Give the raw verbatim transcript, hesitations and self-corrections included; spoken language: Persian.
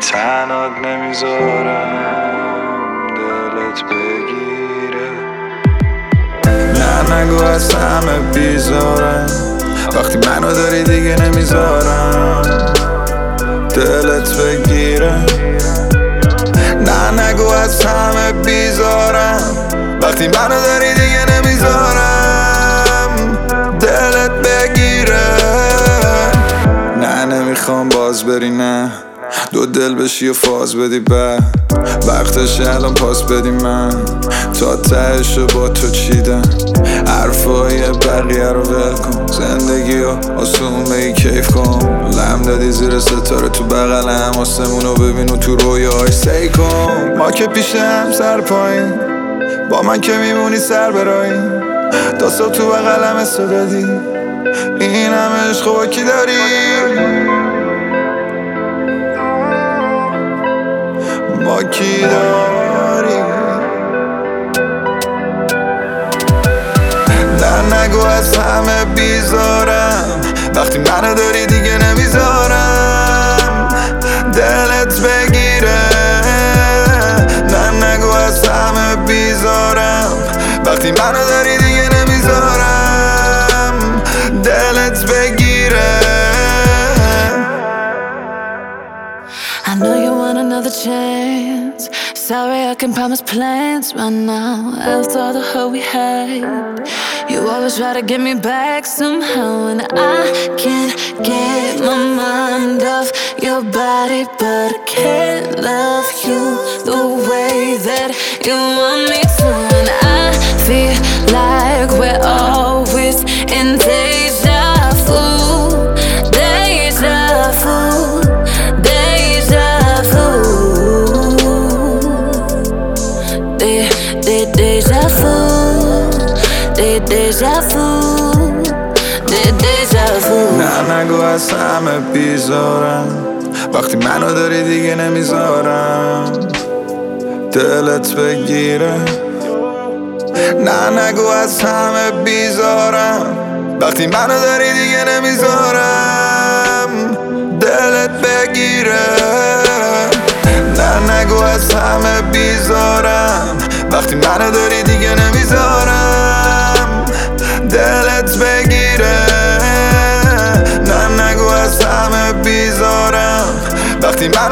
تنات نمیذارم دلت بگیره. نه نگو از همه بیزارم وقتی منو داری دیگه نمیذارم دلت بگیره. نه نگو از همه بیزارم وقتی منو داری دیگه نمیذارم دلت بگیره. نه نمیخوام باز بری، نه دو دل بشی و فاز بدی، به وقتش الان پاس بدی. من تا تهشو با تو چیدم، حرفای بقیه رو ول کن، زندگی رو آسون بگی کیف کن. لم دادی زیر ستاره تو بغلم، آسمونو ببین و تو رویاهاش سی کن. ما که پیشم سر پایین، با من که میمونی سر براییم، داستا تو بغلم اسو دادی، این همه عشق با کی داری؟ با کی داری؟ نه نگو از همه بیزارم وقتی منو داری دیگه نمیذارم دلت بگیره. نه نگو از همه بیزارم وقتی منو داری دیگه نمیذارم دلت بگیره. I know you want another chance. Sorry I can promise plans right now. After all the hurt we had, you always try to get me back somehow, and I can't get my mind off your body, but I can't love you the way that you want me to. And I feel like we're always in deja vu, deja vu, deja vu, de de deja vu, de deja vu, de deja vu. نه نگو از همه بیزارم وقتی منو داری دیگه نمیذارم دلت بگیره. نه نگو از همه بیزارم وقتی منو داری دیگه نمیذارم دلت بگیره. نه نگو از همه بیزارم وقتی منو داری دیگه نمیذارم دلت بگیره. نه نگو از همه بیزارم وقتی منو